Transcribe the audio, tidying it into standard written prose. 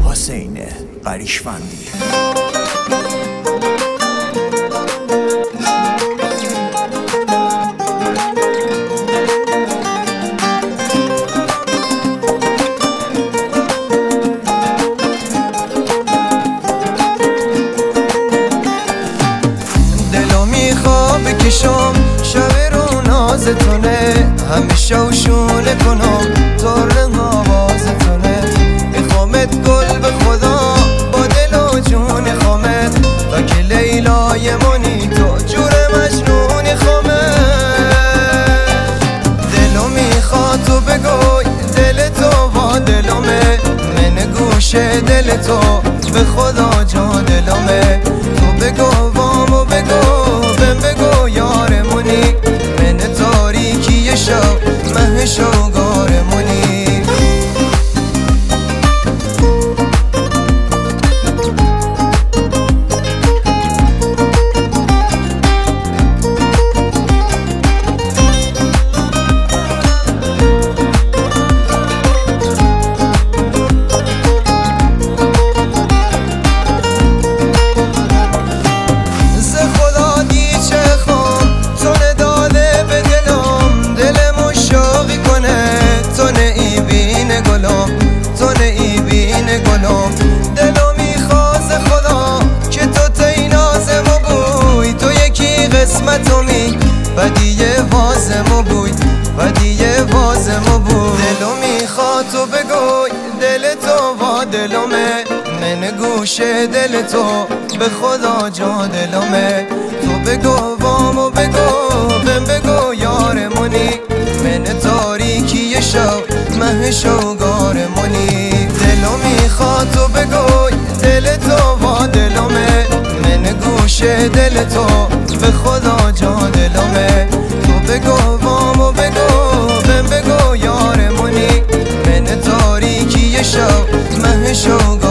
حسین قریشفندی. دلو میخوام بکشم شب رو نازتونه، همیشه و شونه کنم طور آوازتونه. میخوامت گل به خدا با دل و جون خامت، تا که لیلای منی تو جور مجنونی خامت. دلو میخواد تو بگوی دل تو با دلمه، من گوش دل تو به خدا جا دلمه. تو بگو وامو بگو بگو یارمونی، من تاریکی شو مه شوگارمونی. دلو میخواست خدا که تو تینازمو بوی، تو یکی قسمتو می بدیه وازمو بوی، بدیه وازمو بوی. دلو میخواد تو بگوی دل تو و دلمه، من گوش دل تو به خدا جا دلمه. تو بگو وامو بگو یارمونی، من تاریکی شو مه شوگارمونی. دلو میخواد تو بگوی دل تو و دلمه، من گوش دل تو به خدا جا دلمه. تو بگو وامو بگو یارمونی، من تاریکی شو مه شوگارمونی.